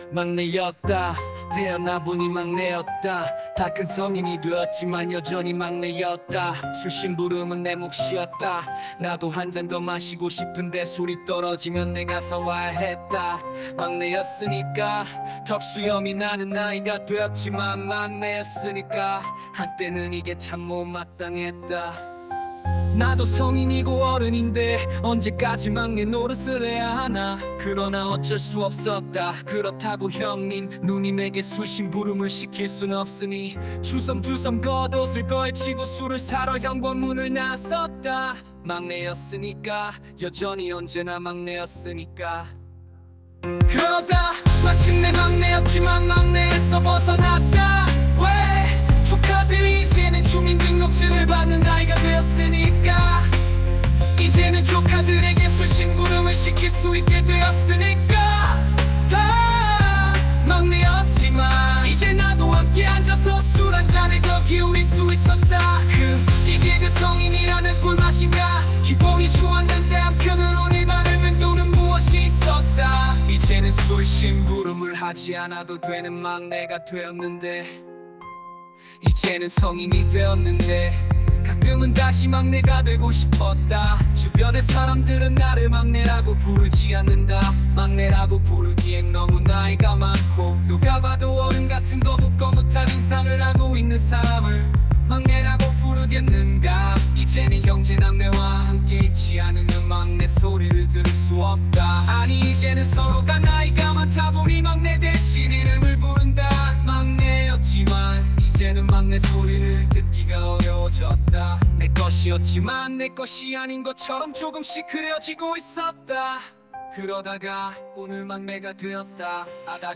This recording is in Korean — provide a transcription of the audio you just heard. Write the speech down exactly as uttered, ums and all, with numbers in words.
막내였다. 태어나 보니 막내였다. 다 큰 성인이 되었지만 여전히 막내였다. 술 심부름은 내 몫이었다. 나도 한 잔 더 마시고 싶은데 술이 떨어지면 내가 사와야 했다. 막내였으니까 턱수염이 나는 나이가 되었지만 막내였으니까 한때는 이게 참 못마땅했다. 나도 성인이고 어른인데 언제까지 막내 노릇을 해야 하나. 그러나 어쩔 수 없었다. 그렇다고 형님 누님에게 술 심부름을 시킬 순 없으니 주섬주섬 겉옷을 걸치고 술을 사러 현관문을 나섰다. 막내였으니까 여전히 언제나 막내였으니까. 그러다 마침내 막내였지만 막내에서 벗어났다. 왜? 조카들이 이제는 주민등록증을 받는 나이가 되었으니까. 이제는 조카들에게 술 심부름을 시킬 수 있게 되었으니까. 다 막내였지만 이제 나도 함께 앉아서 술 한 잔을 더 기울일 수 있었다. 그 이게 그 성인이라는 꿀맛인가. 기분이 좋았는데 한편으로 내 말을 맴도는 무엇이 있었다. 이제는 술 심부름을 하지 않아도 되는 막내가 되었는데, 이제는 성인이 되었는데 가끔은 다시 막내가 되고 싶었다. 주변의 사람들은 나를 막내라고 부르지 않는다. 막내라고 부르기엔 너무 나이가 많고 누가 봐도 어른 같은 거뭇거뭇한 인상을 하고 있는 사람을 막내라고 부르겠는가. 이제는 형제남매와 함께 있지 않으면 막내 소리를 들을 수 없다. 아니 이제는 서로가 나이가 많다 보니 막내 대신 이름을 부른다. 막내였지만 이제는 막내 소리를 듣기가 어려워졌다. 내 것이었지만 내 것이 아닌 것처럼 조금씩 그려지고 있었다. 그러다가 오늘 막내가 되었다. 아다